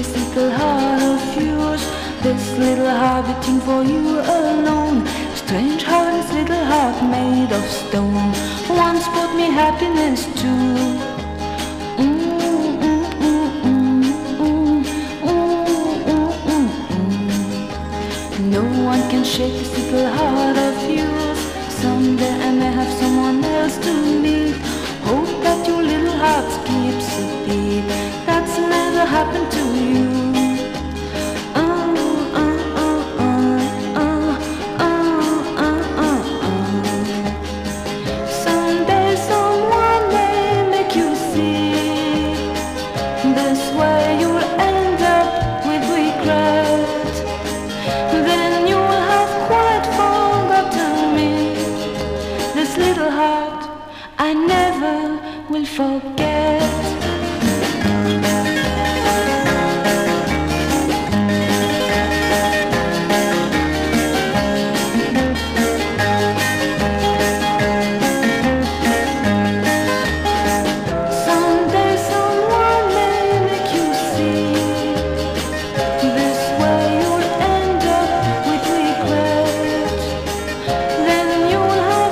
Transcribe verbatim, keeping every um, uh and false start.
this little heart of yours, this little heart beating for you alone. Strange how this little heart made of stone once brought me happiness too. Mm, mm, mm, mm, mm, mm, mm, mm, mm. No one can shake this little heart of yours. Someday I may have someone else to meet. Hope that your little heart keeps a beat. That's never happened to you. Uh, uh, uh, uh, uh, uh, uh, uh, uh. Someday someone may make you see. This way you'll end up with regret. Then you'll have quite forgotten me. This little heart I never will forget.